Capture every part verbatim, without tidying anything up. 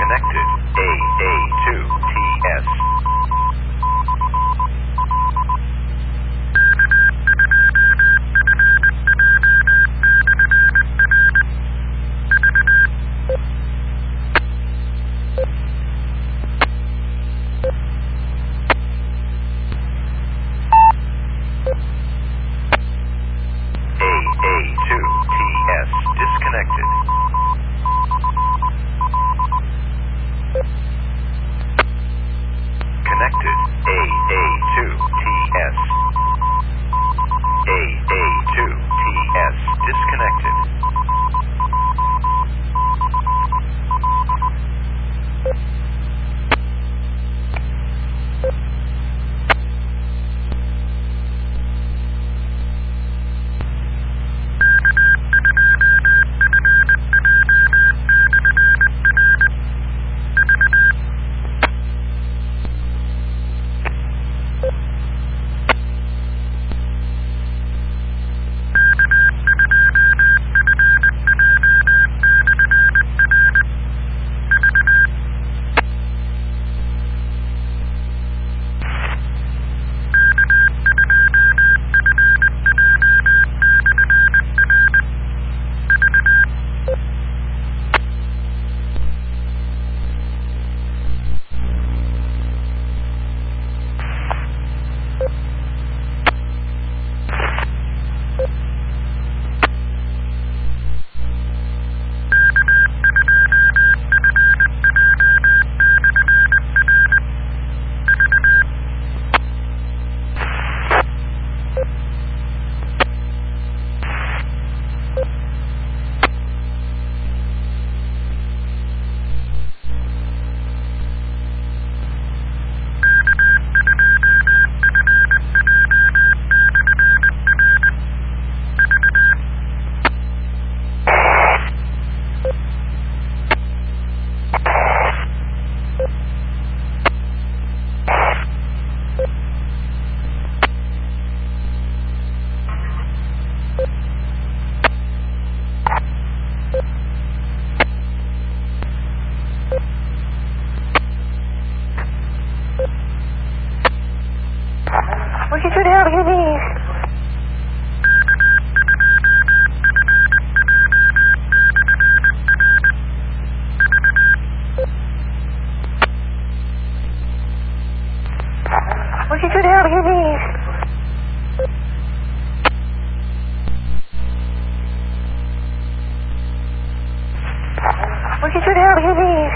Connected. A A two T S. A A two T S disconnected. Connected. A A two T S. A A two T S disconnected. What you should have, you need. What you should have, you need. What you should have, you need.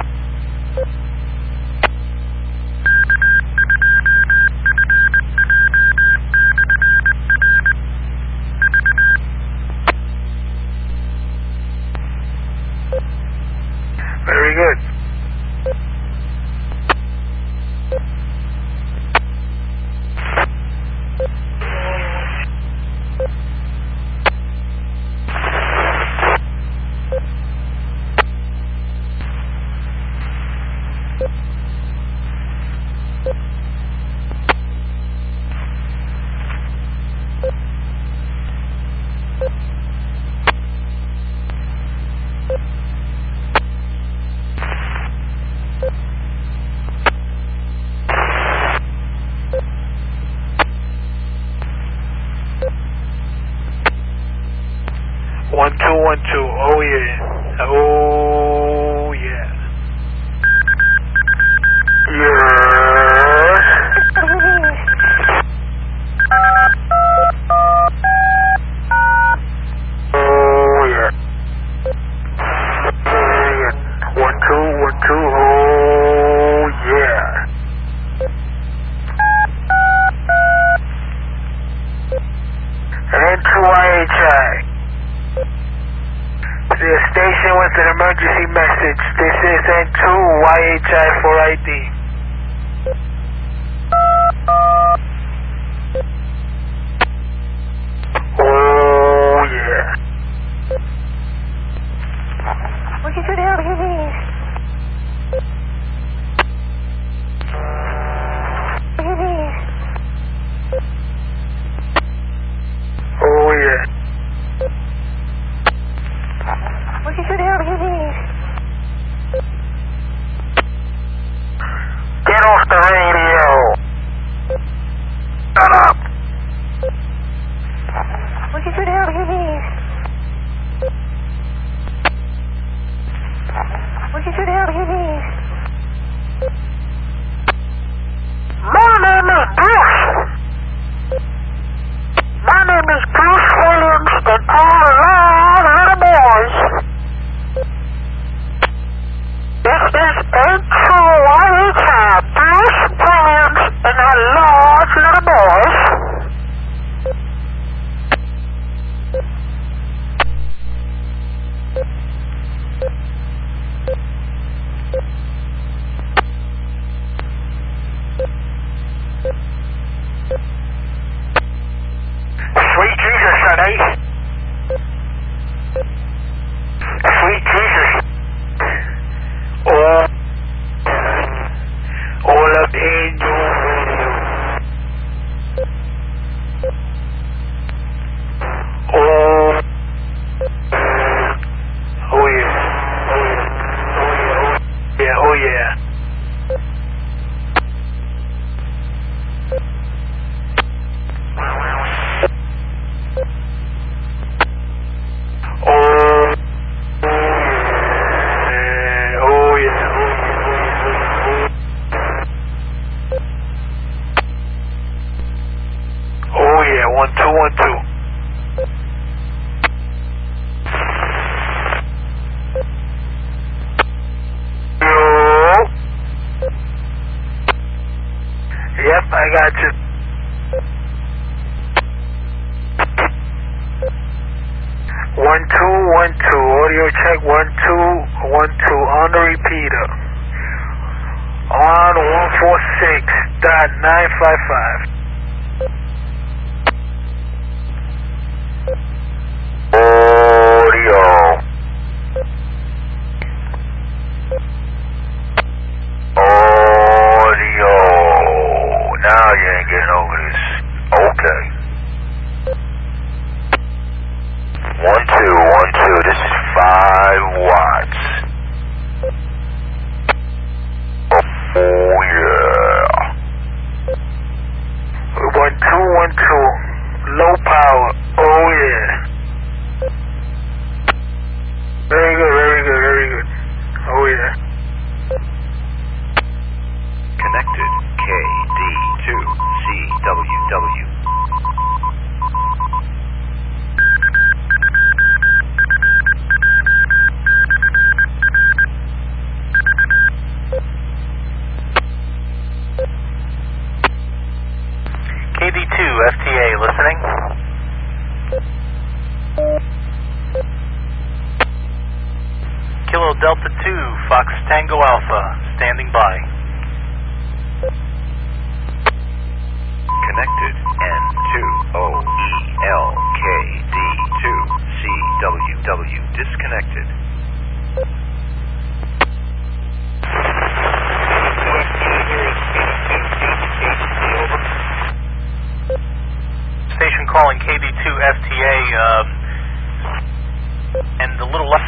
Very good. One two one two. Oh yeah. Oh yeah. Yeah. Oh yeah. One two one two. Oh yeah. And two I H I. The station with an emergency message. This is N two Y H I for I D. Oh yeah. What you should have, you need. You need. Oh yeah. What you should have, you need. get you to L B V S. My name is Bruce. My name is Bruce Williams, and I love little boys. This is H O Y H I, Bruce Williams, and I love little boys. Sweet Jesus, honey. Sweet Jesus. Oh, all of angel radio. Oh, oh yeah, oh yeah, oh yeah, oh yeah. One two one two. Yo. Yep, I got you. One two one two. Audio check. One two one two on the repeater. On one four six dot nine five five. Audio. Audio. Now you ain't getting over this. Okay. One two one two. This is five watts. Oh yeah. One two one two. Low power. Oh yeah. Very good, very good, very good. Oh yeah. Connected K D two C W W. K D two F T A listening. Kilo Delta two, Fox Tango Alpha, standing by. Connected N two O E L K D two C W W. Disconnected. Station calling K D two F T A, um, and a little left.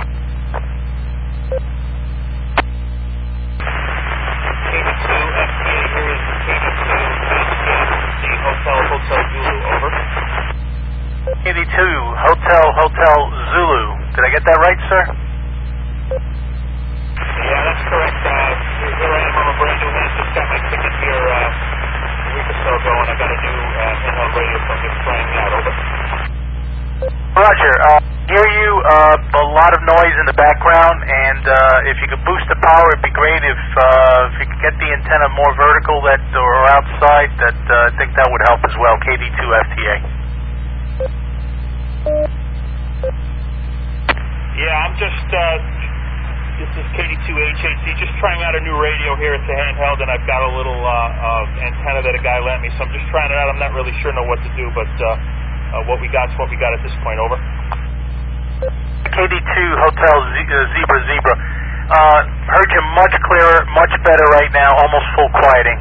K D two F T A, here is K D two H C Hotel Hotel Zulu, over. K D two Hotel Hotel Zulu. Did I get that right, sir? Yeah, that's correct. Uh, here, here I am on a brand new hand. Just got my ticket here uh, a week or so ago, and I got a new uh, handheld radio from just trying me out, over. Roger. Uh, hear you. Uh, a lot of noise in the background, and uh, if you could boost the power, it'd be great. If uh, if you could get the antenna more vertical, that or outside, that uh, I think that would help as well. K D two F T A. Yeah, I'm just, uh, this is K D two H H C, just trying out a new radio here. It's a handheld, and I've got a little uh, uh, antenna that a guy lent me, so I'm just trying it out. I'm not really sure know what to do, but uh, uh, what we got is what we got at this point, over. K D two Hotel Z uh, Zebra Zebra. Uh, heard you much clearer, much better right now, almost full quieting.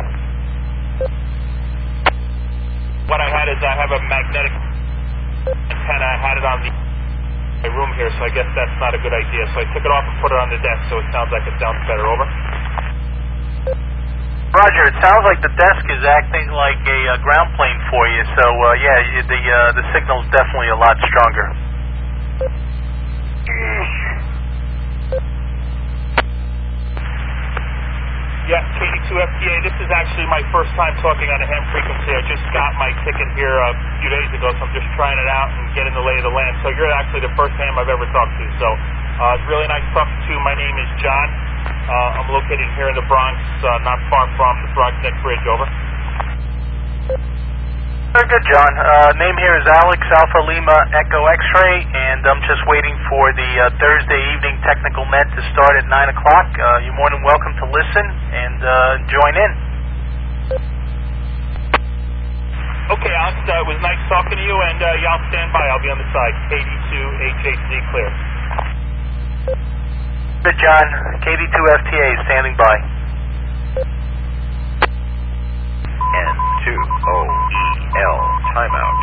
What I had is I have a magnetic antenna. I had it on the my room here, so I guess that's not a good idea. So I took it off and put it on the desk, so it sounds like it sounds better, over. Roger, it sounds like the desk is acting like a uh, ground plane for you, so uh, yeah, you, the uh, the signal's definitely a lot stronger. Yeah, K D two F T A. This is actually my first time talking on a ham frequency. I just got my ticket here a few days ago, so I'm just trying it out and getting the lay of the land. So you're actually the first ham I've ever talked to. So uh, it's really nice talking to you. My name is John. Uh, I'm located here in the Bronx, uh, not far from the Bronx Neck Bridge. Over. Very good, John. Uh, name here is Alex Alpha Lima Echo X-Ray, and I'm just waiting for the uh, Thursday evening technical net to start at nine o'clock. Uh, you're more than welcome to listen and uh, join in. Okay, Alex, uh, it was nice talking to you, and uh, y'all stand by. I'll be on the side. K D two H H Z clear. Good, John. K D two F T A standing by. N two O E L timeout.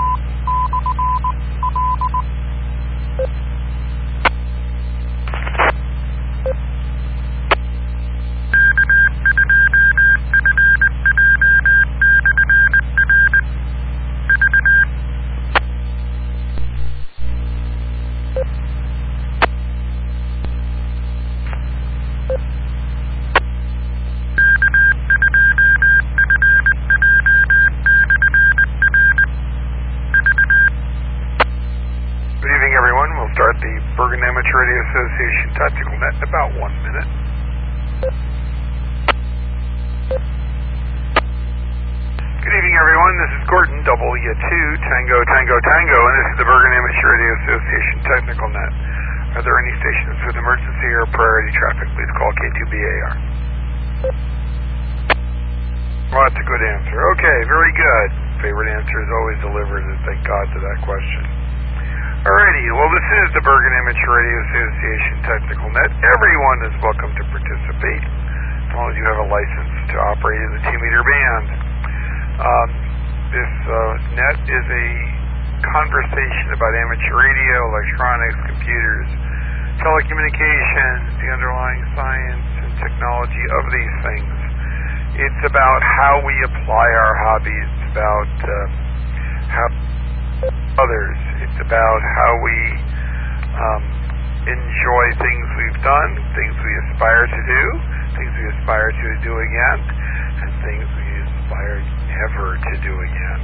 Start the Bergen Amateur Radio Association Tactical Net in about one minute. Good evening, everyone. This is Gordon, W two, Tango, Tango, Tango, and this is the Bergen Amateur Radio Association Technical Net. Are there any stations with emergency or priority traffic? Please call K two B A R. Well, that's a good answer. Okay, very good. Favorite answer is always delivered, and thank God to that question. Alrighty, well, this is the Bergen Amateur Radio Association Technical Net. Everyone is welcome to participate, as long as you have a license to operate in the two meter band. Um, this uh, net is a conversation about amateur radio, electronics, computers, telecommunications, the underlying science and technology of these things. It's about how we apply our hobbies. It's about uh, how others. It's about how we um, enjoy things we've done, things we aspire to do, things we aspire to do again, and things we aspire never to do again.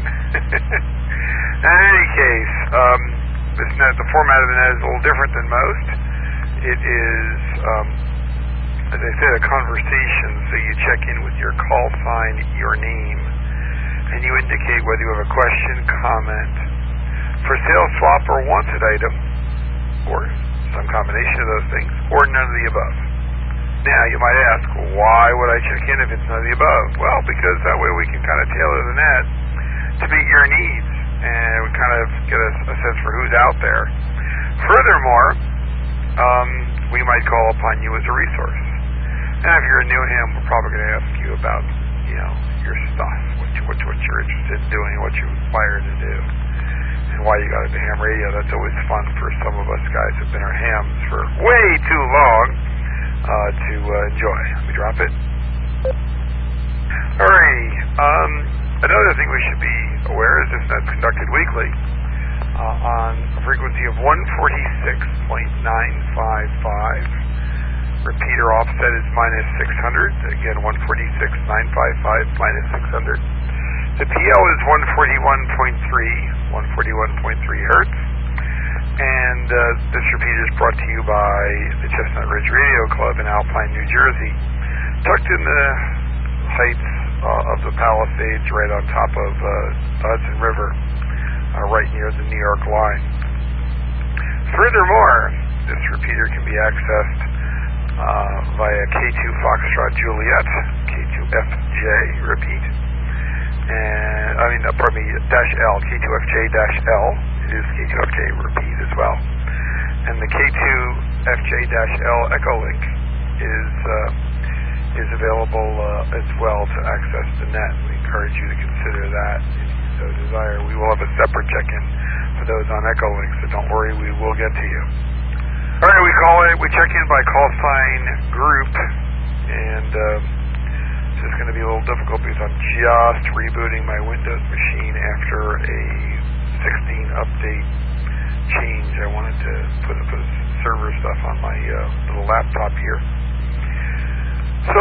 In any case, um, this net, the format of the net is a little different than most. It is, um, as I said, a conversation, so you check in with your call sign, your name, and you indicate whether you have a question, comment, for sale, swap, or wanted item, or some combination of those things, or none of the above. Now, you might ask, why would I check in if it's none of the above? Well, because that way we can kind of tailor the net to meet your needs, and we kind of get a, a sense for who's out there. Furthermore, um, we might call upon you as a resource. And if you're a new ham, we're probably going to ask you about, you know, your stuff, what, you, what, what you're interested in doing, what you aspire to do, and why you got into ham radio. That's always fun for some of us guys who've been our hams for way too long uh, to uh, enjoy. Let me drop it. Alrighty. Um, another thing we should be aware is this net's conducted weekly uh, on a frequency of one forty-six point nine five five. Repeater offset is minus six hundred. Again, one forty-six point nine five five minus six hundred. The P L is one forty-one point three, one forty-one point three hertz. And uh, this repeater is brought to you by the Chestnut Ridge Radio Club in Alpine, New Jersey, tucked in the heights uh, of the Palisades, right on top of uh, the Hudson River, uh, right near the New York line. Furthermore, this repeater can be accessed uh, via K two Foxtrot Juliet, K two F J, repeat, and I mean, uh, pardon me, dash L, K two F J dash L, it is K two F J repeat as well. And the K two F J dash L Echo Link is uh, is available uh, as well to access the net. We encourage you to consider that if you so desire. We will have a separate check-in for those on Echo Link, so don't worry, we will get to you. All right, we call it, we check in by call sign group, and uh, this is going to be a little difficult because I'm just rebooting my Windows machine after a sixteen update change. I wanted to put, put server stuff on my uh, little laptop here. So we'll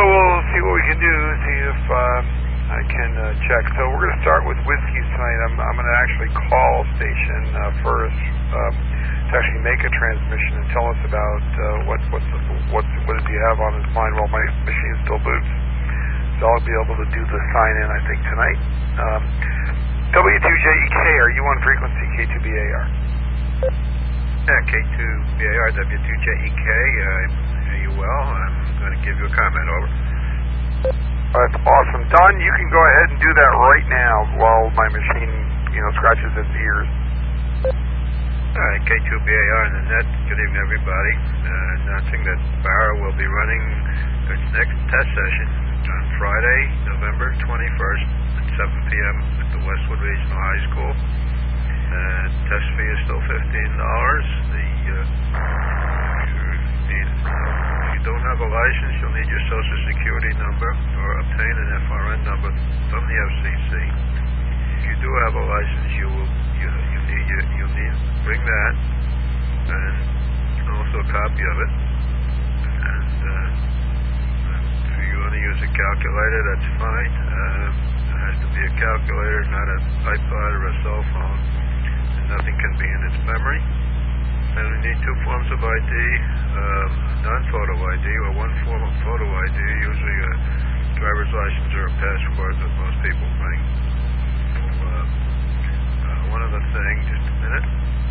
see what we can do, see if uh, I can uh, check. So we're going to start with whiskeys tonight. I'm, I'm going to actually call a station uh, first um, to actually make a transmission and tell us about uh, what what's, what's, what does he have on his mind while my machine still boots. So I'll be able to do the sign-in, I think, tonight. Um, W two J E K, are you on frequency K two B A R? Yeah, K two B A R, W two J E K, uh, I hear you well. I'm going to give you a comment, over. That's awesome. Don, you can go ahead and do that right now while my machine, you know, scratches its ears. All right, K two B A R on the net. Good evening, everybody. Uh, announcing that Barra will be running its next test session on Friday, November twenty-first at seven p.m. at the Westwood Regional High School. Uh, test fee is still fifteen dollars. The, uh, you need, if you don't have a license, you'll need your Social Security number or obtain an F R N number from the F C C. If you do have a license, you will you, you need you, you'll need to bring that and also a copy of it. And uh, if you want to use a calculator, that's fine. Uh, it has to be a calculator, not a iPod or a cell phone. And nothing can be in its memory. And we need two forms of I D, uh, non-photo I D or one form of photo I D, usually a driver's license or a passport that most people bring. So, uh, uh, one other thing, just a minute.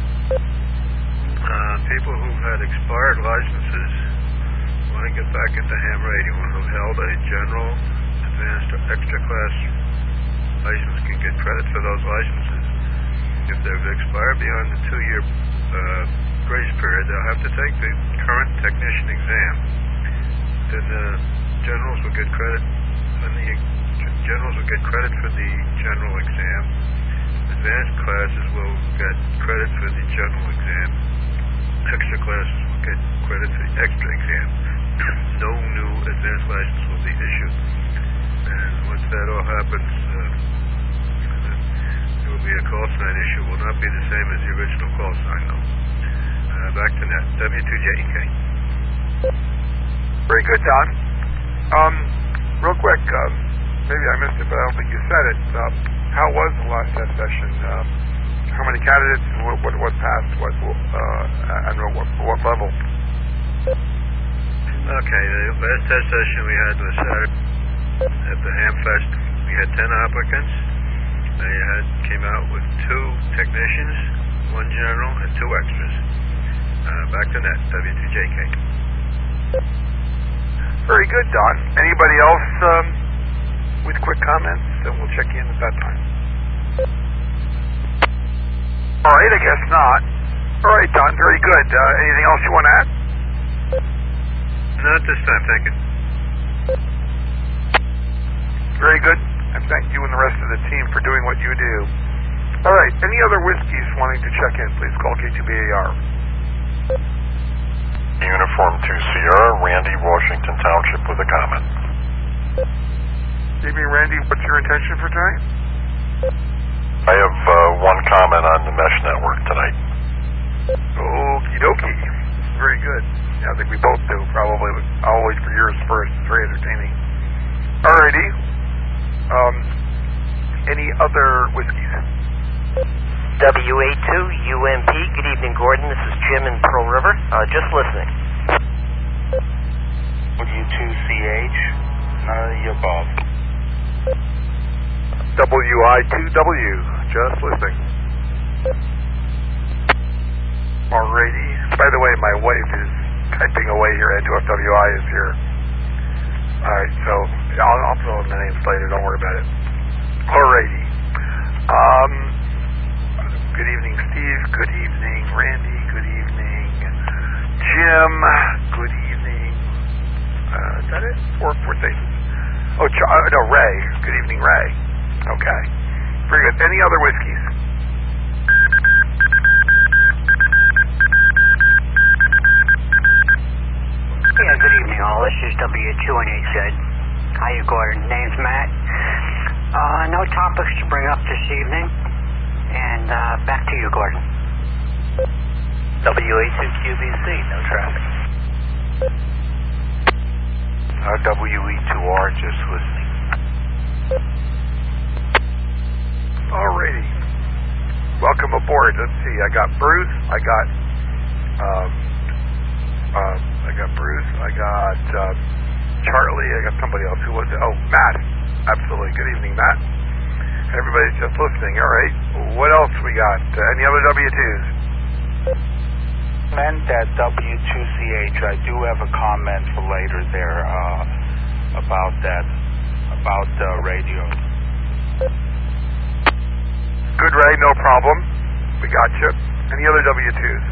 Uh, people who've had expired licenses want to get back into ham radio and who've held a general, advanced, or extra class license can get credit for those licenses. If they've expired beyond the two-year uh, grace period, they'll have to take the current technician exam. Then the generals will get credit. Then the generals will get credit for the general exam. Advanced classes will get credit for the general exam. Extra classes will get credit for the extra exam. No new advanced license will be issued. And once that all happens, uh, there will be a call sign issue. Will not be the same as the original call sign, though. Uh, back to net. W two J E K. Very good, Don. Um, real quick, um, maybe I missed it, but I don't think you said it. Uh, how was the last test session? Uh, how many candidates and what, what, what passed? What, uh, and what, what level? Okay, the last test session we had was Saturday at the Hamfest. We had ten applicants. They had came out with two technicians, one general, and two extras. Uh, back to net, W two J K. Very good, Don. Anybody else um, with quick comments? Then we'll check in at that time. All right, I guess not. All right, Don, very good. Uh, anything else you want to add? Not this time, thank you. Very good. And thank you and the rest of the team for doing what you do. All right, any other whiskeys wanting to check in, please call K two B A R. Uniform two Sierra, Randy, Washington Township with a comment. Evening, Randy. What's your intention for tonight? I have uh, one comment on the mesh network tonight. Okie dokie. Very good. Yeah, I think we both do, probably. I'll wait for yours first. It's very entertaining. Alrighty. Um, any other whiskeys? W A two U M P. Good evening, Gordon. This is Jim in Pearl River. Uh, just listening. W two C H. None of the above. W I two W. Just listening. Alrighty. By the way, my wife is typing away here. N two F W I is here. Alright, so I'll, I'll throw in the names later. Don't worry about it. Alrighty. Um, good evening, Steve. Good evening, Randy. Good evening, Jim. Good evening. Uh, is that it? Four, four stations. Oh, Ch- uh, no, Ray. Good evening, Ray. Okay. Very good. Any other whiskeys? Yeah, good evening, all. This is W two N H Z. How you, Gordon? Name's Matt. Uh, no topics to bring up this evening. And uh, back to you, Gordon. W A two Q B C, no traffic. Uh, W E two R, just listening. Alrighty. Welcome aboard. Let's see. I got Bruce. I got. Um, uh, I got Bruce. I got uh, Charlie. I got somebody else. Who was it? Oh, Matt. Absolutely. Good evening, Matt. Everybody's just listening. All right. What else we got? Uh, any other W twos? Meant at W two C H. I do have a comment for later there uh, about that, about uh, radio. Good, Ray. No problem. We got you. Any other W twos?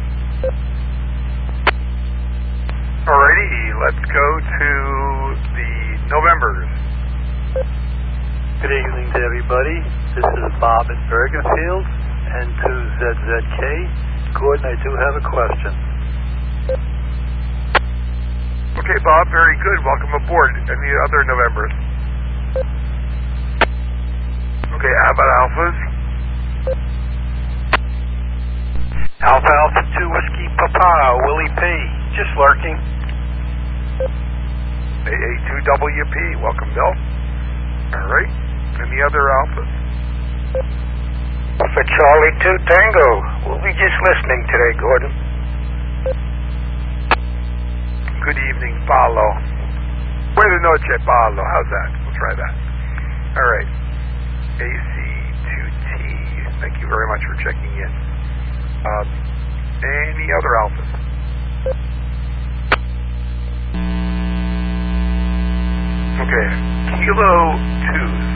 Alrighty. Let's go to the Novembers. Good evening to everybody. This is Bob in Bergenfield, N two Z Z K. Gordon, I do have a question. Okay, Bob, very good. Welcome aboard. Any other Novembers? Okay, how about Alphas? Alpha Alpha two Whiskey Papa, Willie P. Just lurking. A A two W P. Welcome, Bill. All right. Any other Alphas? For Charlie two Tango. We'll be just listening today, Gordon. Good evening, Paulo. Buenas noches, Paulo. How's that? We'll try that. All right. A C two T. Thank you very much for checking in. Um, any other Alphas? Okay. Kilo twos.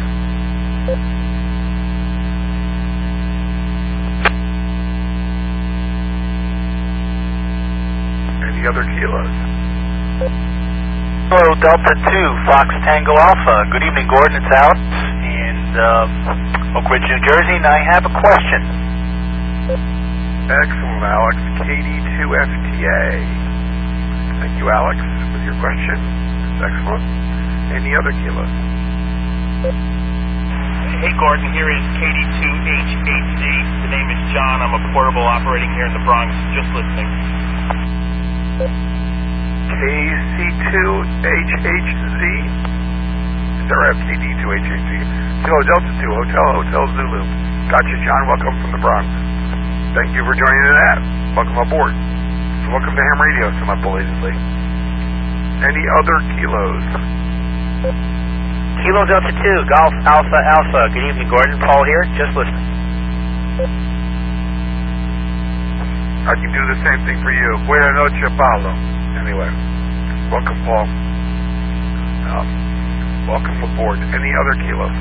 Any other kilos? Hello, Delta two, Fox Tango Alpha. Good evening, Gordon. It's Alex in uh, Oak Ridge, New Jersey, and I have a question. Excellent, Alex. K D two F T A. Thank you, Alex, with your question. It's excellent. Any other kilos? Hey, Gordon, here is K D two H eight Z. The name is John. I'm a portable operating here in the Bronx. Just listening. K C two H H Z. Is that right? K D two H H Z. Kilo Delta two, Hotel, Hotel Zulu. Gotcha, John. Welcome from the Bronx. Thank you for joining the app. Welcome aboard. So welcome to Ham Radio, somewhat belatedly. Any other kilos? Kilo Delta two, Golf Alpha Alpha. Good evening, Gordon. Paul here. Just listening. I can do the same thing for you. Buenas noches, Paulo. Anyway, welcome, Paul. Um, welcome aboard. Any other kilos?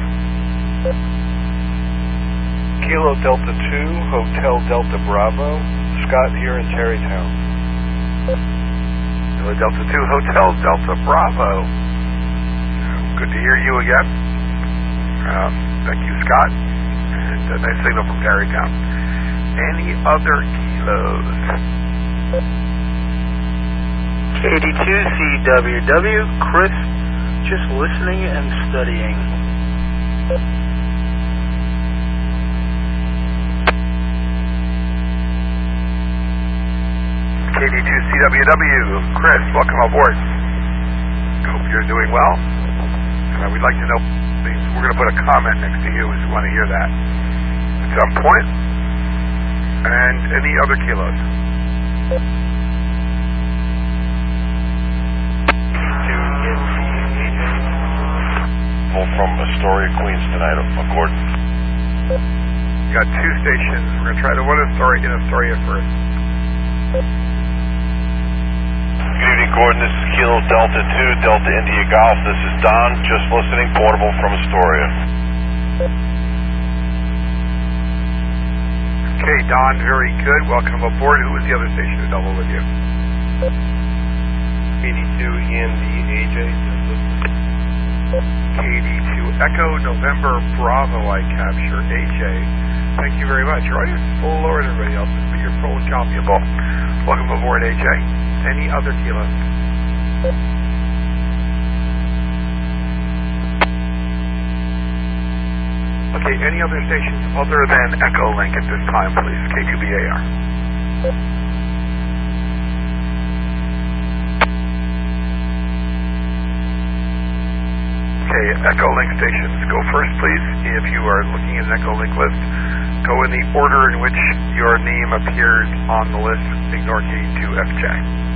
Kilo Delta two, Hotel Delta Bravo. Scott here in Terrytown. Kilo Delta two, Hotel Delta Bravo. Good to hear you again. Um, thank you, Scott. And a nice signal from Terrytown. Any other kilos? K D two C W W, Chris, just listening and studying. K D two C W W, Chris, welcome aboard. Hope you're doing well. Uh, we'd like to know, please, we're going to put a comment next to you if you want to hear that at some point. And any other kilos? From Astoria, Queens tonight, Gordon. Got two stations. We're going to try the one Astoria in Astoria first. Good evening, Gordon. This is Kilo Delta two, Delta India Golf. This is Don, just listening, portable from Astoria. Okay, Don, very good. Welcome aboard. Who was the other station to double with you? eighty-two E N D A J. K D two Echo November Bravo, I capture A J. Thank you very much. Your audience is a little lower than everybody else's, but you're full and copyable. Welcome aboard, A J. Any other kilos? Okay, any other stations other than Echo Link at this time, please? K two B A R. Okay, Echolink stations, go first, please. If you are looking at an Echolink list, go in the order in which your name appears on the list. Ignore K two F J.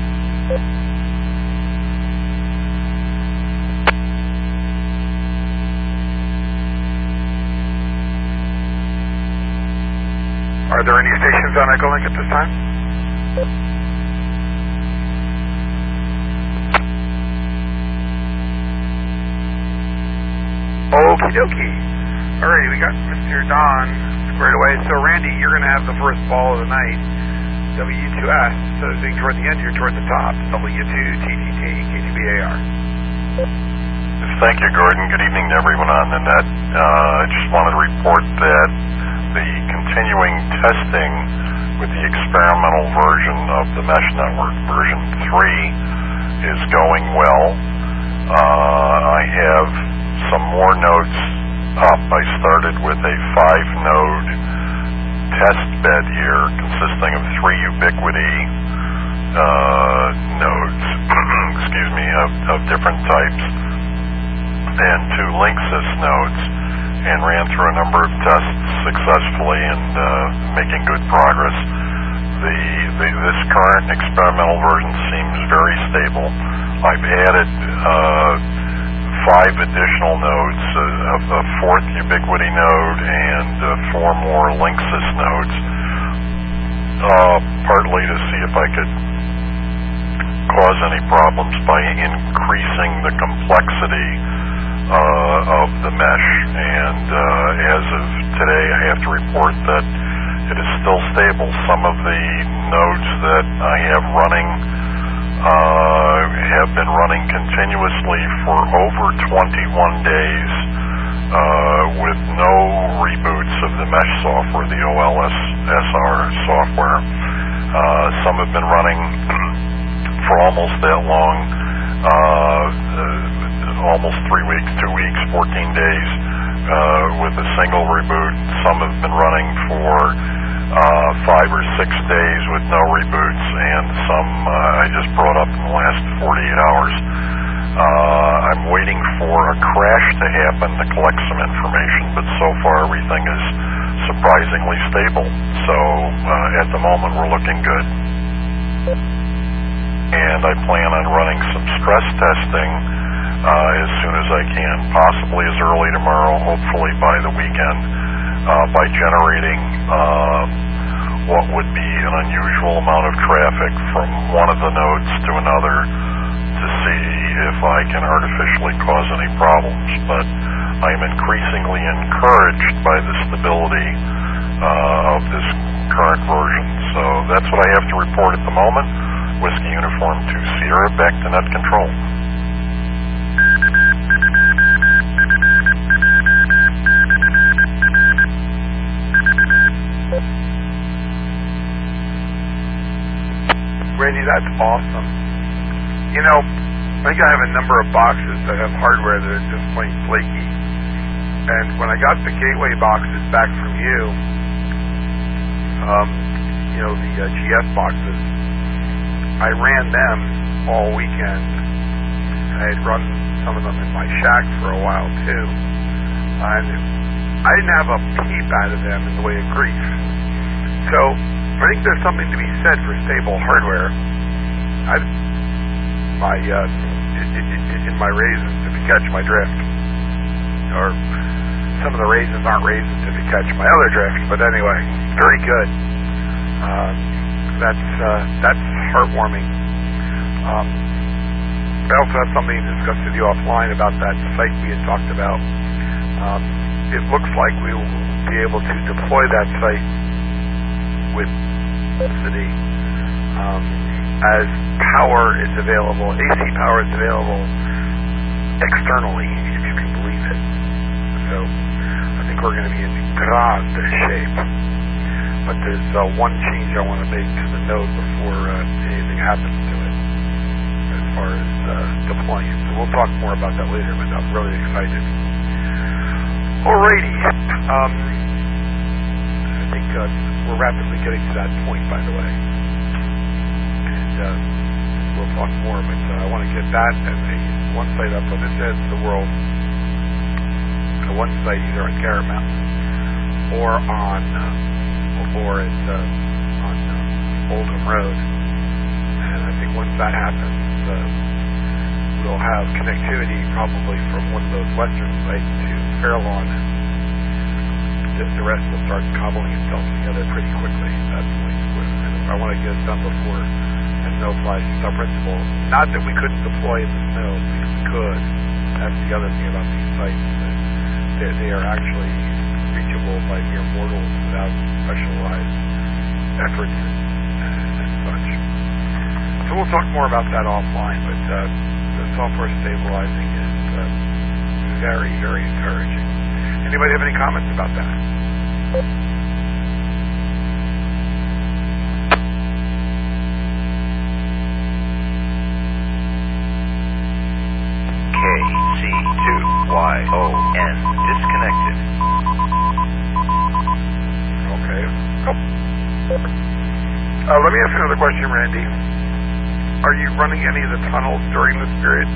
Are there any stations on Echolink at this time? Okie dokie. Alright, we got Mister Don squared away. So, Randy, you're going to have the first ball of the night. W two S, so being toward the end, you're toward the top. W two T T T, K two B A R. Thank you, Gordon. Good evening to everyone on the net. Uh, I just wanted to report that the continuing testing with the experimental version of the mesh network, version three, is going well. Uh, I have some more nodes up. I started with a five-node test bed here consisting of three Ubiquiti uh, nodes, excuse me, of, of different types, and two Linksys nodes, and ran through a number of tests successfully and uh, making good progress. The, the this current experimental version seems very stable. I've added uh, five additional nodes, uh, a fourth Ubiquiti node, and uh, four more Linksys nodes, uh, partly to see if I could cause any problems by increasing the complexity uh, of the mesh. And uh, as of today, I have to report that it is still stable. Some of the nodes that I have running uh, have been running continuously for over twenty-one days uh, with no reboots of the mesh software, the O L S S R software. Uh, some have been running for almost that long, uh, uh, almost three weeks, two weeks, fourteen days uh, with a single reboot. Some have been running for uh, five or six days with no reboots, and some uh, I just brought up in the last forty-eight hours. Uh, I'm waiting for a crash to happen to collect some information, but so far everything is surprisingly stable. So uh, at the moment we're looking good. And I plan on running some stress testing uh, as soon as I can, possibly as early tomorrow, hopefully by the weekend, uh, by generating uh, what would be an unusual amount of traffic from one of the nodes to another to see if I can artificially cause any problems. But I'm increasingly encouraged by the stability uh, of this current version. So that's what I have to report at the moment. Whiskey Uniform two Sierra, back to net control. Randy, that's awesome. You know, I think I have a number of boxes that have hardware that are just plain flaky. And when I got the gateway boxes back from you, um, you know, the uh, G S boxes, I ran them all weekend. I had run some of them in my shack for a while too. And I didn't have a peep out of them in the way of grief. So I think there's something to be said for stable hardware. I, my uh, in my raisins, if you catch my drift, or some of the raisins aren't raisins if you catch my other drift. But anyway, very good. Uh, that's uh, that's heartwarming. Um, I also have something to discuss with you offline about that site we had talked about. Um, it looks like we will be able to deploy that site with city um, as power is available, A C power is available externally, if you can believe it. So I think we're going to be in grand shape. But there's uh, one change I want to make to the node before uh, anything happens to it as far as uh, deploying it. So we'll talk more about that later, but I'm really excited. Alrighty. Um, I think uh, we're rapidly getting to that point, by the way. And uh, we'll talk more, but uh, I want to get that as a one site up on this end of the world to one site, either on Garrett Mountain or on uh, or at uh, on uh, Oldham Road. And I think once that happens, uh, we'll have connectivity probably from one of those western sites to Fairlawn, and the, the rest will start cobbling itself together pretty quickly at that point. And I want to get it done before the snow flies. It's our principle. Not that we couldn't deploy in the snow, because we could. That's the other thing about these sites. They, they are actually reachable by mere mortals without specialized efforts and, and such. So we'll talk more about that offline, but uh, the software stabilizing is uh, very, very encouraging. Anybody have any comments about that? K C two Y O N disconnected. Okay. Oh. Uh, let me ask you another question, Randy. Are you running any of the tunnels during this period?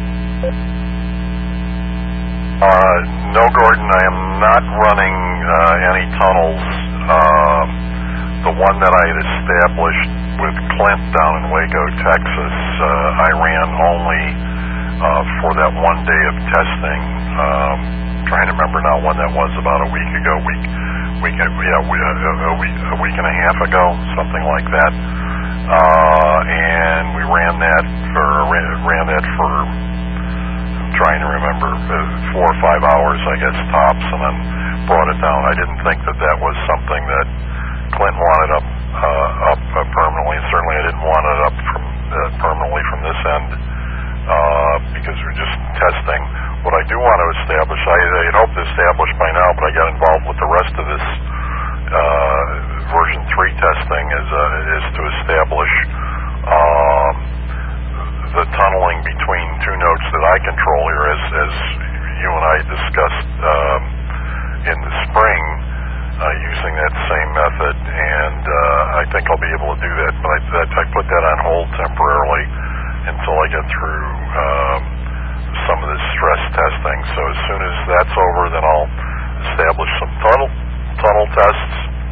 Uh, no, Gordon, I am not running uh, any tunnels. Uh, the one that I had established with Clint down in Waco, Texas, uh, I ran only uh, for that one day of testing. Um, trying to remember now when that was, about a week ago, week, week, yeah, we, uh, a week, a week and a half ago, something like that. Uh, and we ran that for ran, ran that for I'm trying to remember uh, four or five hours, I guess, tops, and then brought it down. I didn't think that that was something that Clint wanted up uh, up uh, permanently. Certainly, I didn't want it up from uh, permanently from this end uh, because we're just testing. What I do want to establish, I, I had hoped to establish by now, but I got involved with the rest of this. Uh, version three testing is, uh, is to establish um, the tunneling between two nodes that I control here, as, as you and I discussed um, in the spring, uh, using that same method, and uh, I think I'll be able to do that, but I, that, I put that on hold temporarily until I get through um, some of this stress testing. So as soon as that's over, then I'll establish some tunnel tunnel tests,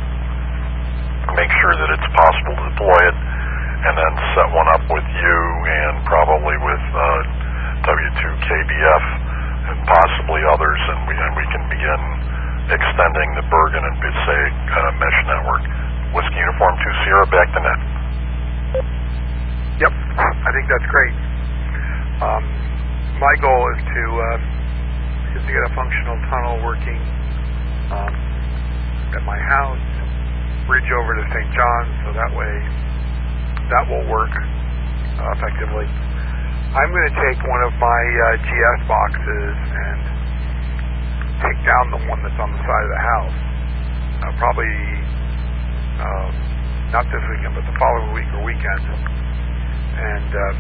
make sure that it's possible to deploy it, and then set one up with you and probably with uh, W two K B F and possibly others, and we and we can begin extending the Bergen and Passaic uh, mesh network. Whiskey Uniform two Sierra, back to net. Yep, I think that's great. Um, my goal is to uh, is to get a functional tunnel working um, at my house, bridge over to Saint John's, so that way that will work uh, effectively. I'm going to take one of my uh, G S boxes and take down the one that's on the side of the house. Uh, probably uh, not this weekend, but the following week or weekend, and um,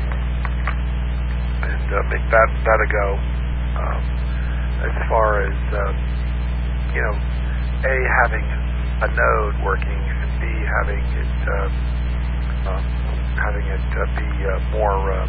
and uh, make that that a go. Um, as far as uh, you know, A, having a node working, and B, having it uh, uh, having it uh, be uh, more uh,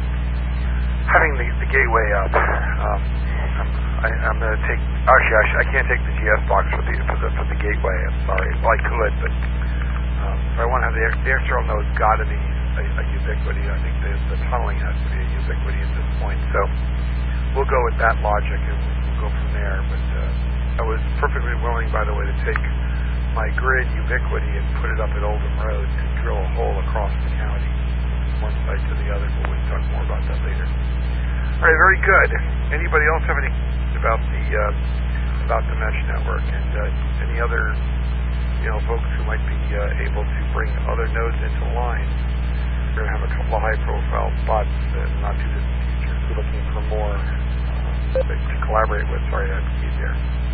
having the, the gateway up. Um, I'm, I, I'm going to take. Actually, I, sh- I can't take the G S box for the for the for the gateway. I'm sorry. Well, I could, but um, if I want to have the, the external node's got to be a, a ubiquity. I think the, the tunneling has to be a ubiquity at this point. So we'll go with that logic, and we'll, we'll go from there. But uh, I was perfectly willing, by the way, to take my grid ubiquity and put it up at Oldham Road to drill a hole across the county, one side to the other. But we'll talk more about that later. All right, very good. Anybody else have any about the uh, about the mesh network, and uh, any other you know folks who might be uh, able to bring other nodes into line? We're going to have a couple of high-profile spots in the not too distant future. We're looking for more uh, to collaborate with. Sorry, I had to keep there.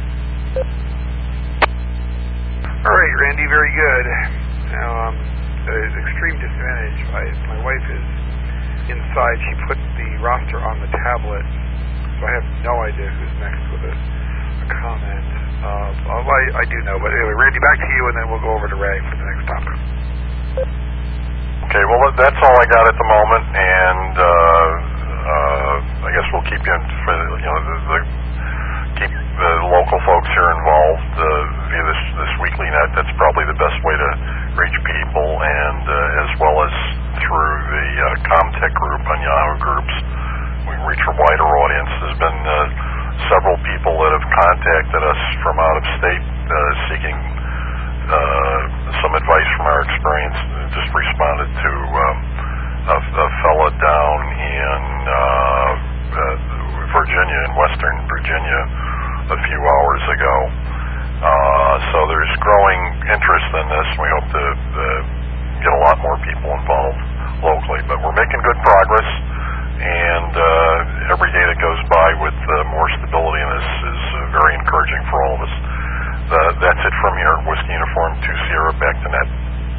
All right, Randy, very good. Now, um, the extreme disadvantage. I, my wife is inside. She put the roster on the tablet, so I have no idea who's next with a, a comment. Uh, well, I, I do know, but anyway, Randy, back to you, and then we'll go over to Ray for the next topic. Okay, well, that's all I got at the moment, and uh, uh, I guess we'll keep you in, for, you know, the, the, keep uh, the local folks here involved uh, via this, this weekly net, that's probably the best way to reach people, and uh, as well as through the uh, Comtech group on Yahoo Groups, we can reach a wider audience. There's been uh, several people that have contacted us from out of state uh, seeking uh, some advice from our experience. Just responded to um, a, a fella down in uh, uh, Virginia, in Western Virginia, a few hours ago. Uh, so there's growing interest in this. We hope to uh, get a lot more people involved locally, but we're making good progress, and uh, every day that goes by with uh, more stability in this is uh, very encouraging for all of us. Uh, that's it from here. Whiskey Uniform two Sierra, back to net.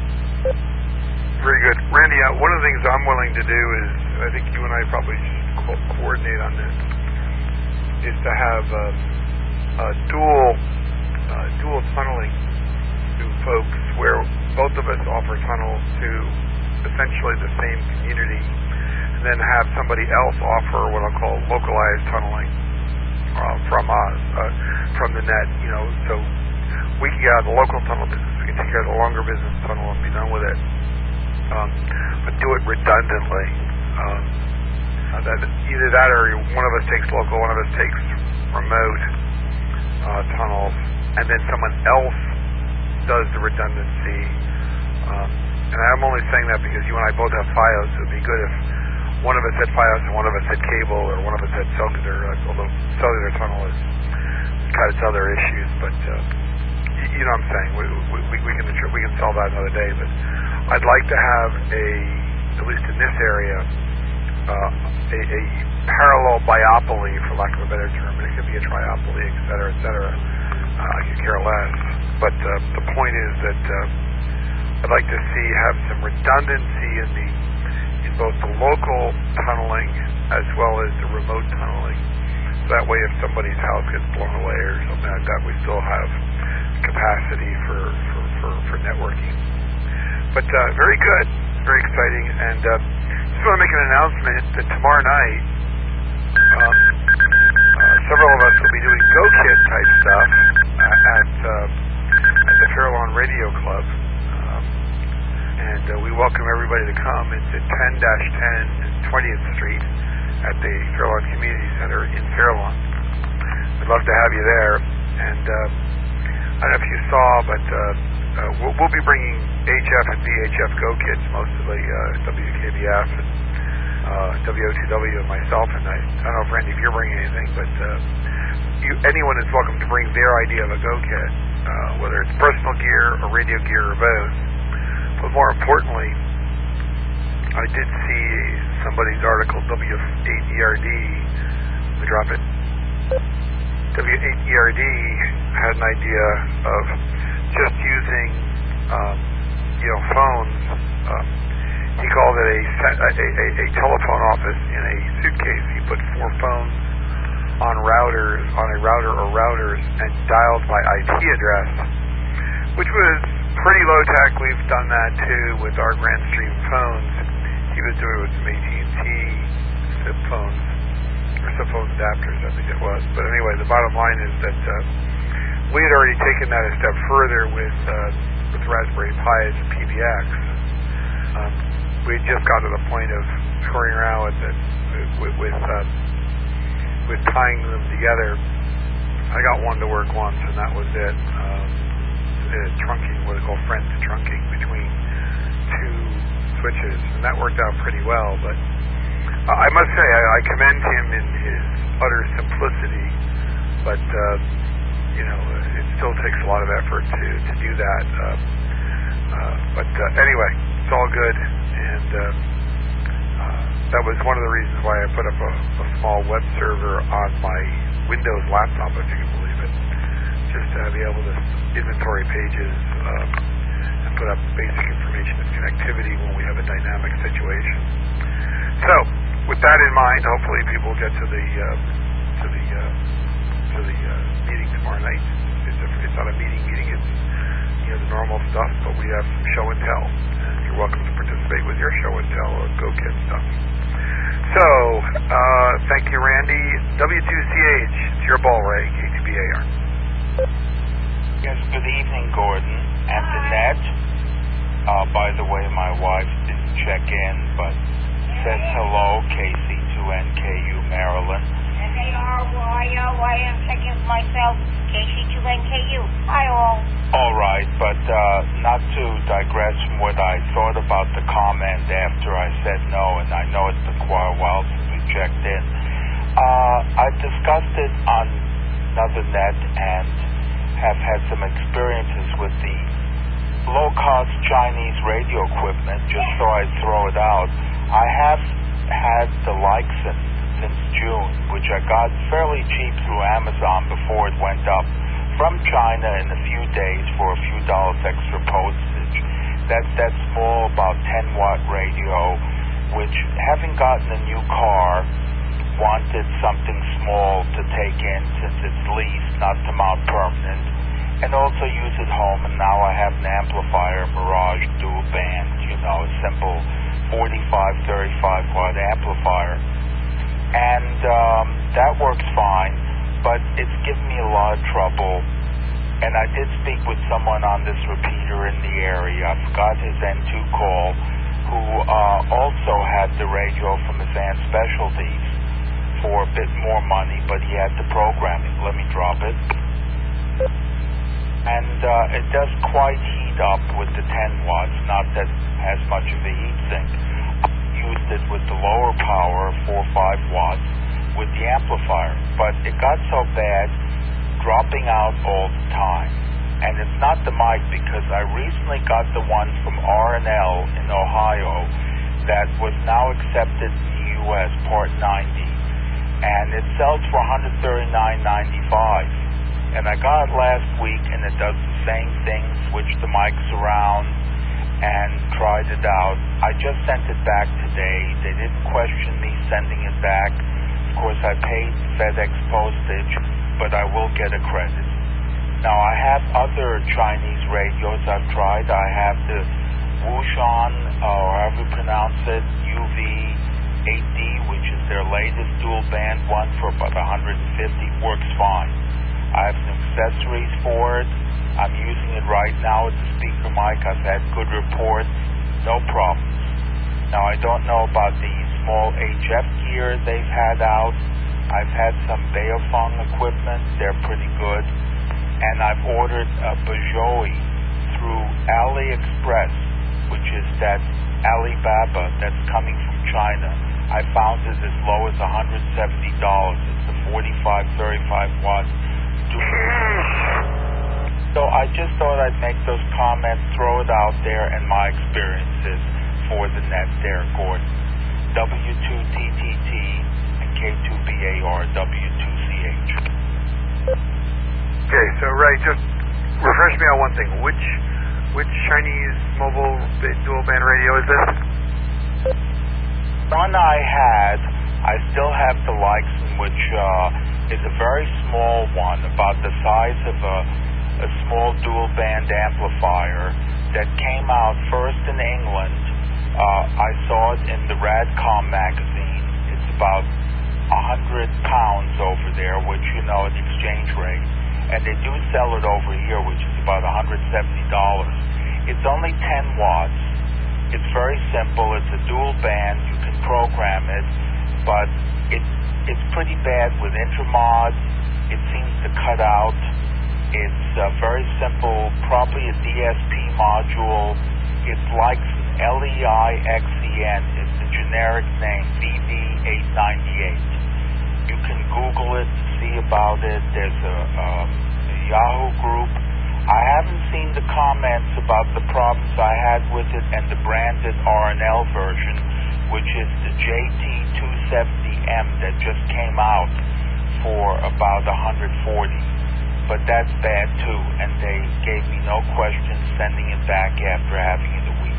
Very good. Randy, uh, one of the things I'm willing to do is, I think you and I probably should co- coordinate on this, is to have uh, uh, dual uh, dual tunneling to folks where both of us offer tunnels to essentially the same community, and then have somebody else offer what I'll call localized tunneling uh, from us, uh, from the net. You know, so we can get out of the local tunnel business, we can take care of the longer business tunnel and be done with it, um, but do it redundantly. Um, uh, that either that or one of us takes local, one of us takes remote uh, tunnels, and then someone else does the redundancy. Um, and I'm only saying that because you and I both have FiOS. It would be good if one of us had FiOS and one of us had cable, or one of us had cellular, uh, although cellular tunnel has got its other issues. But uh, you, you know what I'm saying. We, we, we, can, we can solve that another day. But I'd like to have a, at least in this area, uh, a, a parallel biopoly, for lack of a better term. It could be a triopoly, et cetera, et cetera. Uh, I could care less. But uh, the point is that uh, I'd like to see have some redundancy in the in both the local tunneling as well as the remote tunneling. So that way, if somebody's house gets blown away or something like that, we still have capacity for for, for, for networking. But uh, very good, very exciting, and uh, just want to make an announcement that tomorrow night, um, uh, several of us will be doing go-kit type stuff uh, at uh, at the Fairlawn Radio Club, um, and uh, we welcome everybody to come. It's at ten ten twentieth Street at the Fairlawn Community Center in Fairlawn. We'd love to have you there, and uh, I don't know if you saw, but uh, uh, we'll, we'll be bringing H F and V H F go-kits, mostly uh, W K B F and uh, W O two W and myself, and I, I don't know if Randy, if you're bringing anything, but uh, you, anyone is welcome to bring their idea of a go-kit, uh, whether it's personal gear or radio gear or both. But more importantly, I did see somebody's article, W eight E R D, we drop it, W eight E R D had an idea of just using, um, you know, phones. Um, he called it a, a, a, a telephone office in a suitcase. He put four phones on routers, on a router or routers, and dialed by I P address, which was pretty low tech. We've done that too with our Grandstream phones. He was doing it with some A T and T SIP phones, or SIP phone adapters, I think it was. But anyway, the bottom line is that uh, we had already taken that a step further with uh, with Raspberry Pis and P B X. Um, we had just got to the point of screwing around with it, with with, uh, with tying them together. I got one to work once, and that was it. Um, uh, trunking, what they call friend to trunking between two switches, and that worked out pretty well. But uh, I must say, I, I commend him in his utter simplicity, but uh, you know, it still takes a lot of effort to, to do that. Uh, uh, but uh, anyway, it's all good, and uh, uh, that was one of the reasons why I put up a, a small web server on my Windows laptop, if you can believe it, just to be able to inventory pages um, and put up basic information of connectivity when we have a dynamic situation. So, with that in mind, hopefully people get to the uh, to the uh, to the uh, meeting tomorrow night. It's, a, it's not a meeting meeting, it's, you know, the normal stuff, but we have some show and tell, and you're welcome to participate with your show and tell or go kit stuff. So, uh, thank you, Randy. W two C H, it's your ball, Ray, K two B A R. Yes, good evening, Gordon. And Annette, uh, by the way, my wife didn't check in, but says hello, K C two N K U, Maryland. And they are, why, uh, why I'm checking myself, K C two N K U. Hi, all. All right, but uh, not to digress from what I thought about the comment after I said no, and I know it's been quite a while since we checked in. Uh, I've discussed it on another net and have had some experiences with the low-cost Chinese radio equipment, just so I throw it out. I have had the Leixen since June, which I got fairly cheap through Amazon before it went up from China in a few days for a few dollars extra postage. That's that small, about ten watt radio, which, having gotten a new car, wanted something small to take in since it's leased, not to mount permanent, and also use at home. And now I have an amplifier, Mirage dual band, you know, a simple forty-five, thirty-five watt amplifier. And um, that works fine, but it's given me a lot of trouble. And I did speak with someone on this repeater in the area. I forgot his N two call, who uh, also had the radio from Advanced Specialties for a bit more money, but he had the programming. Let me drop it. And uh, it does quite heat up with the ten watts, not that it has much of a heat sink. I used it with the lower power, four or five watts, with the amplifier, but it got so bad, dropping out all the time. And it's not the mic, because I recently got the one from R and L in Ohio that was now accepted in the U S, Part ninety, and it sells for one hundred thirty-nine ninety-five. And I got it last week, and it does the same thing, switched the mics around, and tried it out. I just sent it back today. They didn't question me sending it back. Of course, I paid FedEx postage, but I will get a credit. Now, I have other Chinese radios I've tried. I have the Wushan, or however you pronounce it, U V eight D, which is their latest dual band one for about one hundred fifty, works fine. I have some accessories for it. I'm using it right now with the speaker mic. I've had good reports, no problems. Now, I don't know about the small H F gear they've had out. I've had some Baofeng equipment. They're pretty good. And I've ordered a Bajoi through AliExpress, which is that Alibaba that's coming from China. I found it as low as one hundred seventy dollars. It's a forty-five, thirty-five watt. So I just thought I'd make those comments, throw it out there, and my experiences for the net there, Gordon. W two T T T and K two B A R, W two C H. Okay, so Ray, just refresh me on one thing. Which which Chinese mobile dual band radio is this? One I had, I still have the Leixen, which uh, is a very small one, about the size of a, a small dual band amplifier that came out first in England. Uh, I saw it in the Radcom magazine. It's about one hundred pounds over there, which, you know, at the exchange rate. And they do sell it over here, which is about one hundred seventy dollars. It's only ten watts. It's very simple. It's a dual band. You can program it, but it, it's pretty bad with intermods. It seems to cut out. It's uh, very simple, probably a D S P module. It's like L E I X E N. It's the generic name, V V eight ninety-eight. You can Google it, see about it. There's a, um, a Yahoo group. I haven't seen the comments about the problems I had with it and the branded R and L version, which is the J T two seventy M that just came out for about one hundred forty. But that's bad too, and they gave me no questions sending it back after having it a week.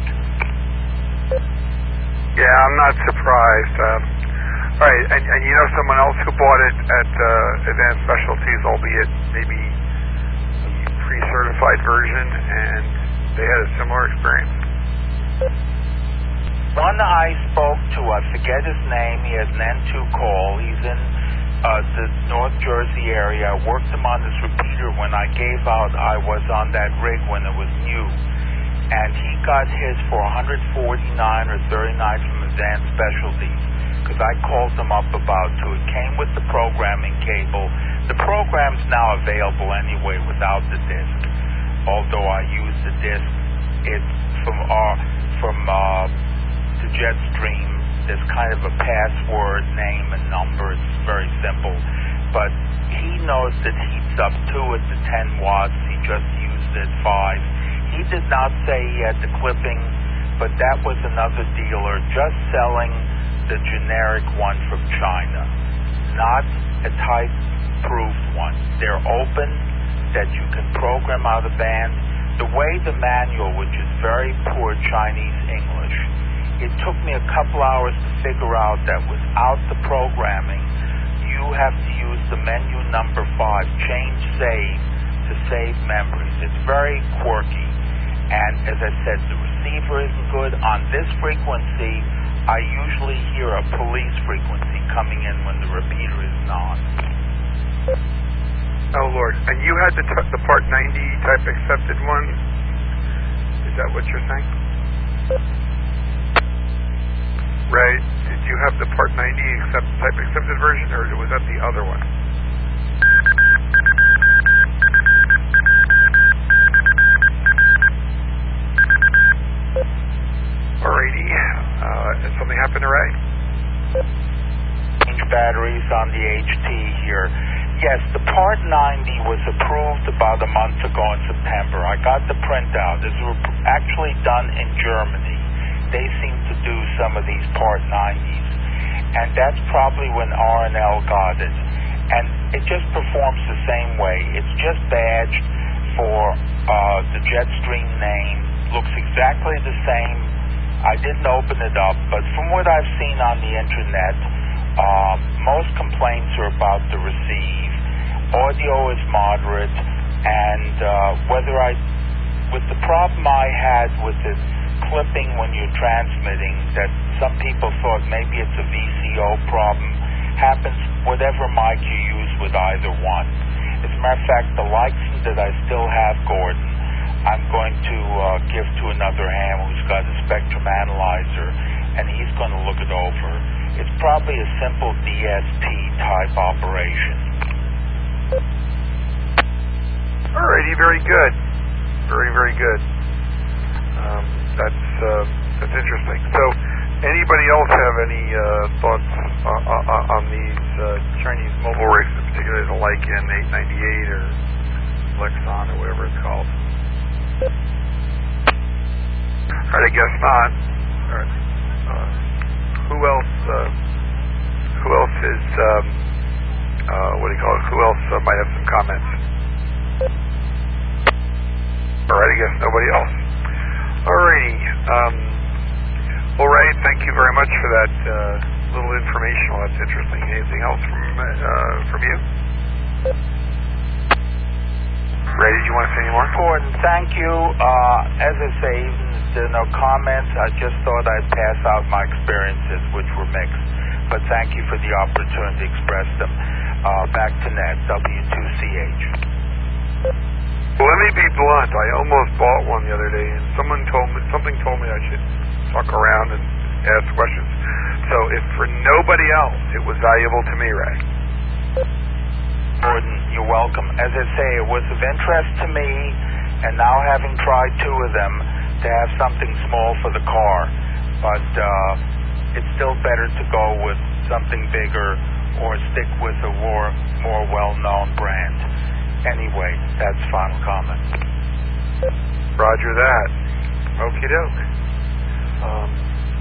Yeah, I'm not surprised. Um, all right, and, and you know someone else who bought it at uh, Advanced Specialties, albeit maybe a pre-certified version, and they had a similar experience? one I spoke to, I forget his name, he has an N two call, he's in uh, the North Jersey area. I worked him on this repeater when I gave out, I was on that rig when it was new. And he got his for one hundred forty-nine or thirty-nine from Advanced Specialties, because I called them up about to. It came with the programming cable. The program's now available anyway without the disc. Although I use the disc, it's from our, from uh, the Jetstream. There's kind of a password, name, and number. It's very simple. But he knows that heats up two at the ten watts. He just used it five. He did not say he had the clipping, but that was another dealer just selling the generic one from China, not a type-proofed one. They're open, that you can program out of band. The way the manual, which is very poor Chinese English, it took me a couple hours to figure out that without the programming, you have to use the menu number five, change save, to save memories. It's very quirky. And as I said, the receiver isn't good. On this frequency, I usually hear a police frequency coming in when the repeater is not. Oh, Lord. And you had the, t- the Part ninety type accepted one? Is that what you're saying? Right. Did you have the Part ninety accept, type accepted version, or was that the other one? Alrighty. Uh, did something happen to Ray? Change batteries on the H T here. Yes, the Part ninety was approved about a month ago in September. I got the printout. This was actually done in Germany. They seem to do some of these Part nineties. And that's probably when R and L got it. And it just performs the same way. It's just badged for uh, the Jetstream name. Looks exactly the same. I didn't open it up, but from what I've seen on the internet, uh, most complaints are about the receive. Audio is moderate, and uh, whether I, with the problem I had with the clipping when you're transmitting, that some people thought maybe it's a V C O problem, happens whatever mic you use with either one. As a matter of fact, the license that I still have, Gordon, I'm going to uh, give to another ham who's got a spectrum analyzer, and he's going to look it over. It's probably a simple D S P type operation. Alrighty, very good. Very, very good. Um, that's uh, that's interesting. So, anybody else have any uh, thoughts on, on, on these uh, Chinese mobile rigs, particularly the Lycan eight ninety-eight or Lexon or whatever it's called? Alright, I guess not. Alright. Uh, who else? Uh, who else is? Um, uh, what do you call it? Who else uh, might have some comments? Alright, I guess nobody else. Alrighty. Um, well, Ray, thank you very much for that uh, little informational. That's interesting. Anything else from uh, from you? Ray, did you want to say any more? Gordon, thank you. Uh, as I say, even if there are no comments, I just thought I'd pass out my experiences, which were mixed. But thank you for the opportunity to express them. Uh, back to Ned, W two C H. Well, let me be blunt. I almost bought one the other day, and someone told me something told me I should talk around and ask questions. So, if for nobody else, it was valuable to me, Ray. Gordon, you're welcome. As I say, it was of interest to me, and now having tried two of them, to have something small for the car. But uh, it's still better to go with something bigger or stick with a more, more well-known brand. Anyway, that's final comment. Roger that. Okie doke. Um,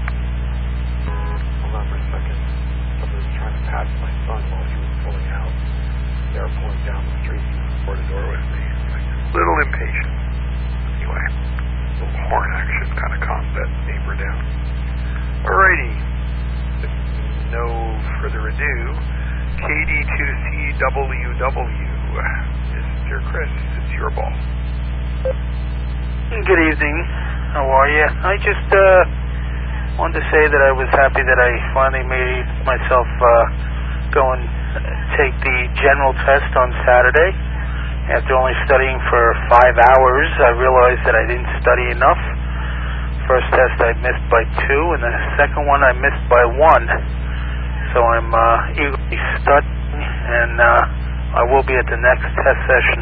hold on for a second. Somebody was trying to pass my son while he was pulling out. They were pulling down the street before the door with me. A little impatient. Anyway, a little horn action kind of calmed that neighbor down. Alrighty. With no further ado, K D two C W W. Mister Chris, it's your ball. Good evening. How are you? I just uh, wanted to say that I was happy that I finally made myself uh, go and take the general test on Saturday. After only studying for five hours, I realized that I didn't study enough. First test I missed by two, and the second one I missed by one. So I'm uh, eagerly studying, and uh, I will be at the next test session.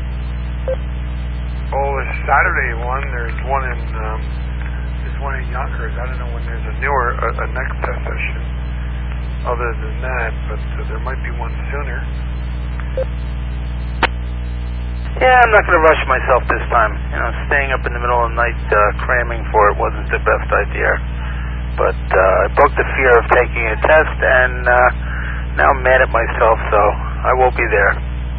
Oh, the Saturday one, there's one in um, there's one in Yonkers. I don't know when there's a newer a, a next test session. Other than that, but uh, there might be one sooner. Yeah, I'm not going to rush myself this time. You know, staying up in the middle of the night uh, cramming for it wasn't the best idea. But uh, I broke the fear of taking a test, and uh, now I'm mad at myself, so I will be there.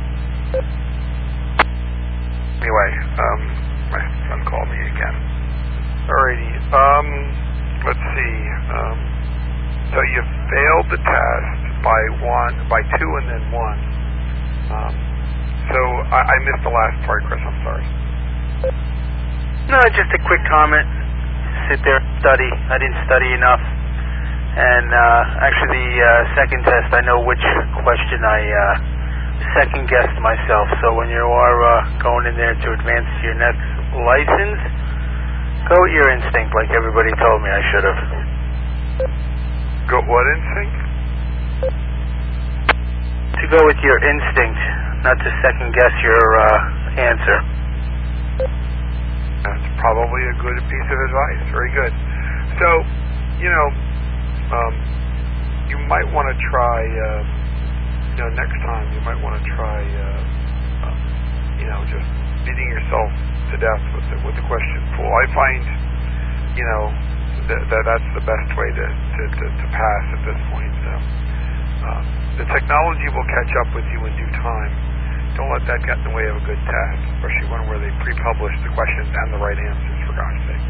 Anyway, um, my son called me again. Alrighty, um, let's see. Um, so you failed the test by one, by two, and then one. Um, so I, I missed the last part, Chris. I'm sorry. No, just a quick comment. Sit there, study. I didn't study enough. And uh, actually, the uh, second test, I know which question I uh, second guessed myself. So when you are uh, going in there to advance to your next license, go with your instinct, like everybody told me I should have. Go what instinct? To go with your instinct, not to second guess your uh, answer. That's probably a good piece of advice. Very good. So, you know, um, you might want to try, uh, you know, next time you might want to try, uh, um, you know, just beating yourself to death with the, with the question pool. I find, you know, that, that that's the best way to, to, to, to pass at this point. So, uh, the technology will catch up with you in due time. Don't let that get in the way of a good test, especially one where they pre-publish the questions and the right answers, for God's sake.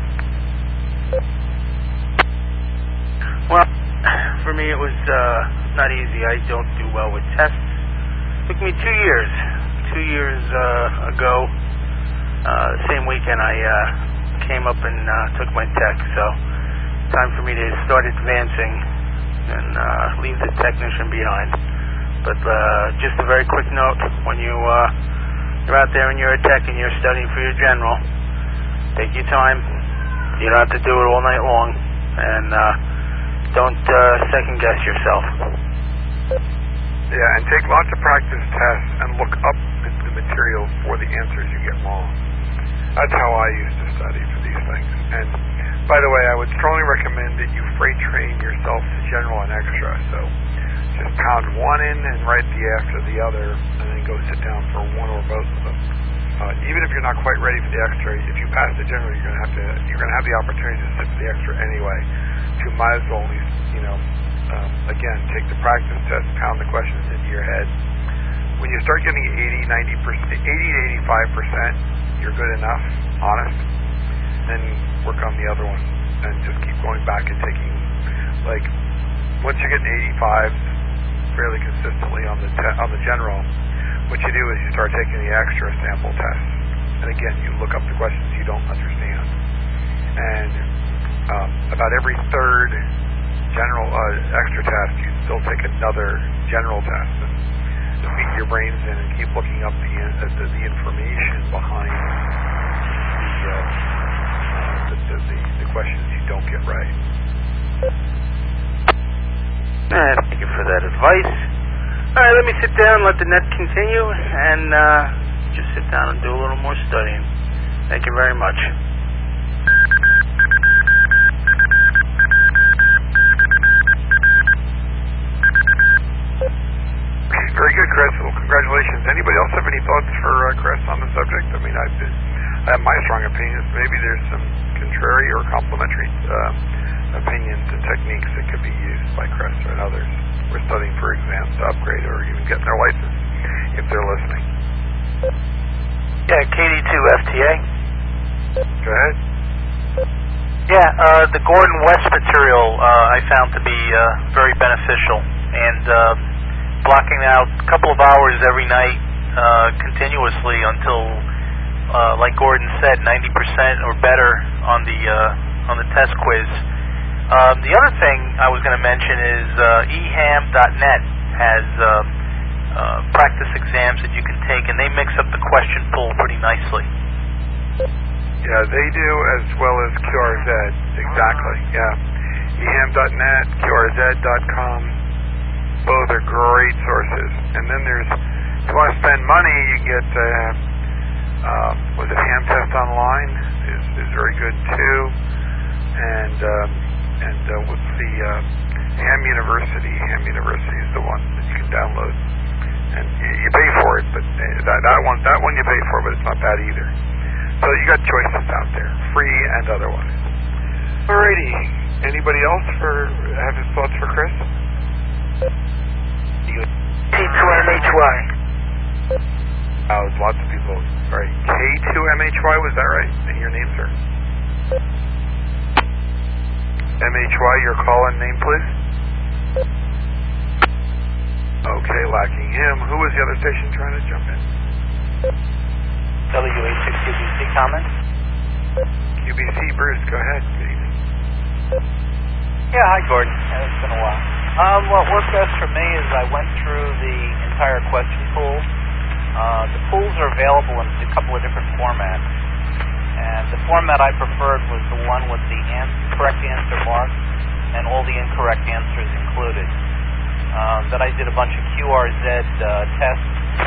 Well, for me it was uh, not easy. I don't do well with tests. It took me two years. Two years uh, ago, uh, the same weekend I uh, came up and uh, took my tech. So, time for me to start advancing and uh, leave the technician behind. But uh, just a very quick note, when you, uh, you're out there and you're a tech and you're studying for your general, take your time. You don't have to do it all night long. And uh, don't uh, second guess yourself. Yeah, and take lots of practice tests and look up the, the material for the answers you get wrong. That's how I used to study for these things. And by the way, I would strongly recommend that you freight train yourself to general and extra. So just pound one in and write the after the other, and then go sit down for one or both of them. Uh, even if you're not quite ready for the extra, if you pass the general, you're going to have to you're going to have the opportunity to sit for the extra anyway. So you might as well at least, you know, um, again, take the practice test, pound the questions into your head. When you start getting eighty, ninety percent, eighty to eighty-five percent, you're good enough, honest. Then work on the other one, and just keep going back and taking, like, once you get an eighty-five fairly consistently on the te- on the general, what you do is you start taking the extra sample tests. And again, you look up the questions you don't understand. And um, about every third general uh, extra test, you still take another general test. And just feed your brains in and keep looking up the uh, the, the information behind the, uh, the, the, the the questions you don't get right. Uh, thank you for that advice. All right, let me sit down, let the net continue, and uh, just sit down and do a little more studying. Thank you very much. Very good, Chris. Well, congratulations. Anybody else have any thoughts for uh, Chris on the subject? I mean, I've been, I have my strong opinions. Maybe there's some contrary or complementary uh, opinions and techniques that could be used by Chris and others who are studying for exams to upgrade or even getting their license if they're listening. Yeah, K D two F T A. Go ahead. Yeah, uh, the Gordon West material uh, I found to be uh, very beneficial, and uh, blocking out a couple of hours every night uh, continuously until, uh, like Gordon said, ninety percent or better on the uh, on the test quiz Um, the other thing I was going to mention is uh, e ham dot net has uh, uh, practice exams that you can take, and they mix up the question pool pretty nicely. Yeah, they do, as well as Q R Z. Exactly, yeah. e ham dot net, Q R Z dot com. Both are great sources. And then there's, if you want to spend money, you can get, uh, uh, was it Ham Test Online is, is very good too. And, um, and uh, what's the, uh, Ham University? Ham University is the one that you can download. And you, you pay for it, but that, that one, that one you pay for, but it's not bad either. So you got choices out there, free and otherwise. Alrighty. Anybody else for have his thoughts for Chris? K two M H Y. Uh, lots of people. Right. K two M H Y, was that right? And your name, sir? M H Y, your call and name, please. Okay, lacking him. Who was the other station trying to jump in? W A six Q B C comments? Q B C, Bruce, go ahead. Good evening. Yeah, hi, Gordon. Yeah, it's been a while. Um, what worked best for me is I went through the entire question pool. Uh, the pools are available in a couple of different formats. And the format I preferred was the one with the an- correct answer marked and all the incorrect answers included. Uh, then I did a bunch of Q R Z uh, tests,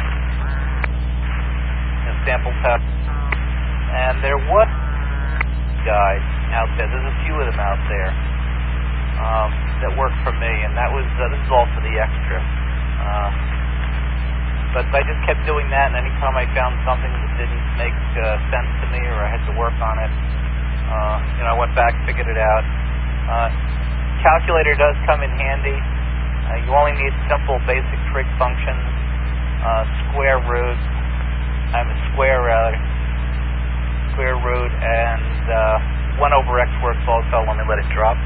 and sample tests. And there was a guide out there. There's a few of them out there. Um, that worked for me, and that was, uh, this is all for the extra. Uh, but I just kept doing that, and anytime I found something that didn't make uh, sense to me or I had to work on it, uh, you know, I went back, figured it out. Uh, calculator does come in handy. Uh, you only need simple basic trig functions, uh, square root, I'm a square rather, square root, and uh, one over x works also. Let me let it drop.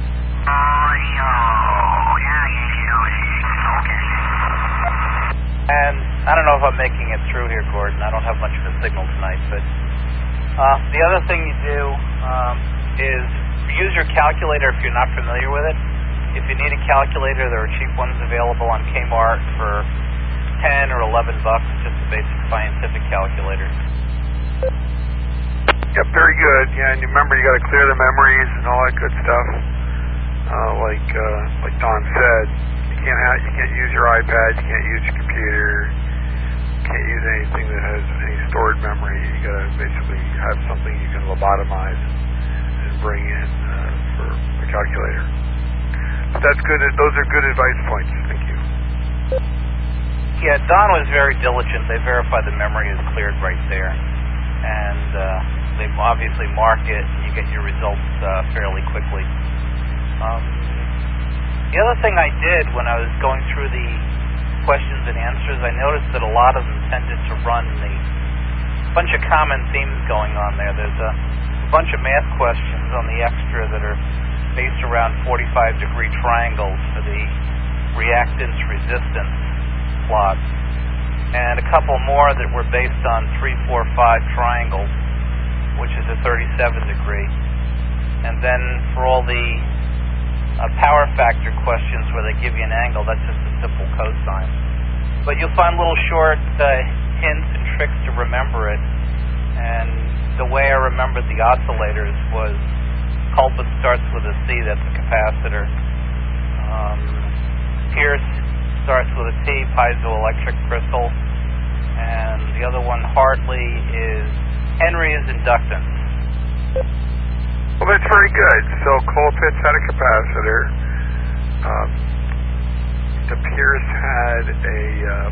And I don't know if I'm making it through here, Gordon. I don't have much of a signal tonight, but uh, the other thing you do um, is use your calculator if you're not familiar with it. If you need a calculator, there are cheap ones available on Kmart for ten or eleven bucks, just a basic scientific calculator. Yep, very good. Yeah, and remember you got to clear the memories and all that good stuff. Uh, like uh, like Don said, you can't have, you can't use your iPad, you can't use your computer, you can't use anything that has any stored memory. You got to basically have something you can lobotomize and bring in uh, for a calculator. But that's good. Those are good advice points. Thank you. Yeah, Don was very diligent. They verified the memory is cleared right there, and uh, they obviously mark it, and you get your results uh, fairly quickly. Um, the other thing I did when I was going through the questions and answers, I noticed that a lot of them tended to run the bunch of common themes going on there. There's a, a bunch of math questions on the extra that are based around forty-five degree triangles for the reactance resistance plots, and a couple more that were based on three, four, five triangles, which is a thirty-seven degree. And then for all the Uh, power factor questions where they give you an angle, that's just a simple cosine. But you'll find little short uh, hints and tricks to remember it. And the way I remembered the oscillators was culprit starts with a C, that's a capacitor. Um, Pierce starts with a T, piezoelectric crystal. And the other one, Hartley, is Henry is inductance. Well, that's very good. So Colpitts had a capacitor. Um, the Pierce had a uh,